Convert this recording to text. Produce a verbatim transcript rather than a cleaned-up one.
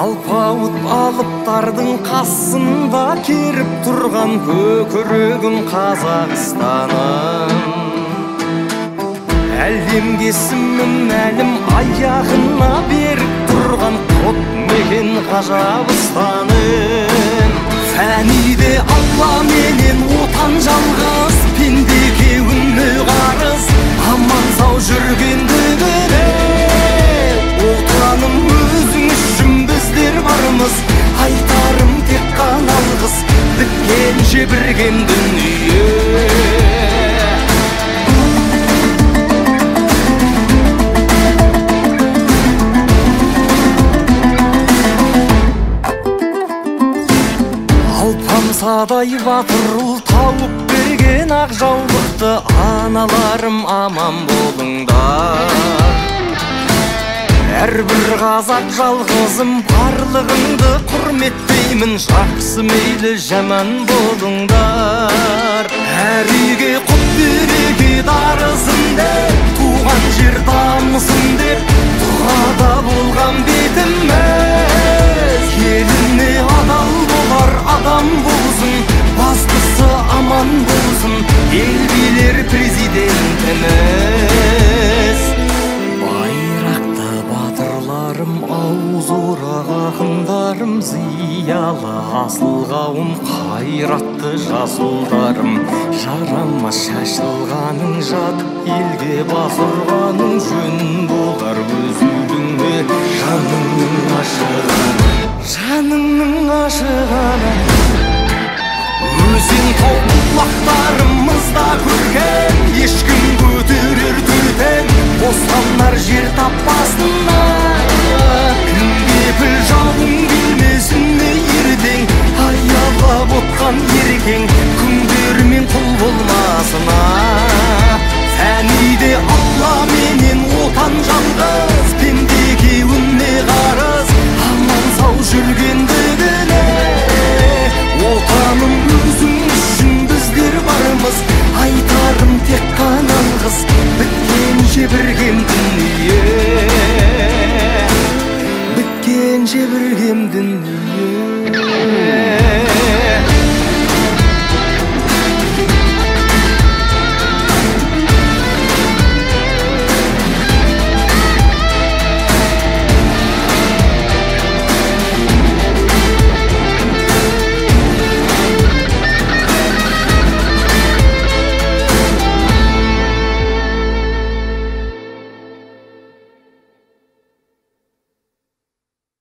алпауыт алыптардың қасында керіп тұрған көкірегім Қазақстаным. әлемге сімім әлім аяғына беріп тұрған қот мекен ғажабыстаным. Фәниде алла менен отан жалғыз, пендеге үні қарыз, аман сау жүргендігіне. Отаным өзің үшін біздер бармыз, айтарым тек қана алғыс, біткенше біргем дүние. Алпамсадай батыр ұл тауып берген ақ жаулықты аналарым аман болыңдар. Әрбір қазақ жалғызым барлығыңды құрметтеймін, жақсы мейлі жаман болыңдар. Әр үйге құт береке дарысын деп, туған жер дамысын деп, дұғада болған бетіміз. Еліне адал болар адам болсын, бастысы аман болсын, ел билер президентіміз. Байрақты батырларым, ауыз орақ ақындарым, зиялы асыл қауым, қайратты жас ұлдарым. Жарама шашылғаның жат, елге бас ұрғаның жөн болар. Өз үйіңе жаныңның ашығаны, жаныңның ашығаны. Өзен тау бұлақтарымызда көрген, ешкім көтерер төтен, босанар жер таппасына. Кімге піл жауың келмесін ме ертең, аялап отқан еркең